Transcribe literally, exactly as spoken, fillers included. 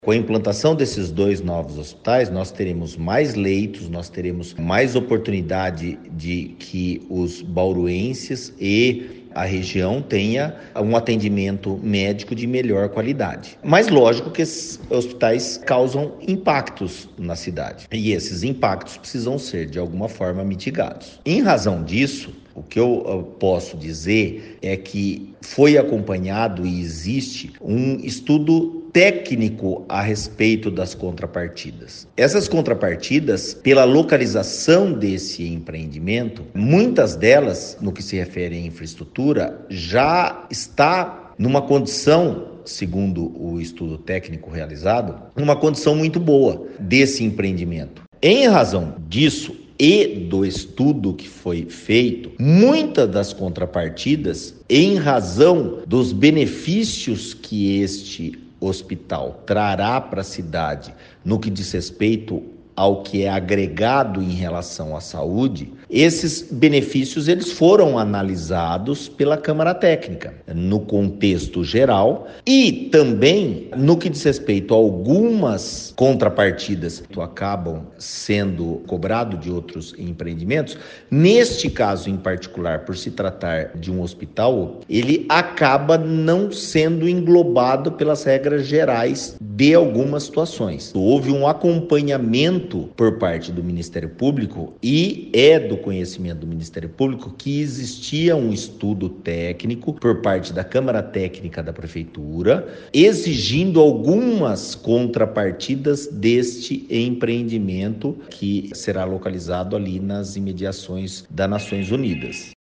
Com a implantação desses dois novos hospitais, nós teremos mais leitos, nós teremos mais oportunidade de que os bauruenses e a região tenha um atendimento médico de melhor qualidade. Mas lógico que esses hospitais causam impactos na cidade e esses impactos precisam ser de alguma forma mitigados. Em razão disso, o que eu, eu posso dizer é que foi acompanhado e existe um estudo técnico a respeito das contrapartidas. Essas contrapartidas, pela localização desse empreendimento, muitas delas, no que se refere à infraestrutura, já está numa condição, segundo o estudo técnico realizado, numa condição muito boa desse empreendimento. Em razão disso e do estudo que foi feito, muitas das contrapartidas, em razão dos benefícios que este hospital trará para a cidade no que diz respeito ao que é agregado em relação à saúde, esses benefícios eles foram analisados pela Câmara Técnica no contexto geral e também no que diz respeito a algumas contrapartidas que acabam sendo cobrado de outros empreendimentos. Neste caso em particular, por se tratar de um hospital, ele acaba não sendo englobado pelas regras gerais de algumas situações. Houve um acompanhamento por parte do Ministério Público e é do conhecimento do Ministério Público que existia um estudo técnico por parte da Câmara Técnica da Prefeitura exigindo algumas contrapartidas deste empreendimento que será localizado ali nas imediações das Nações Unidas.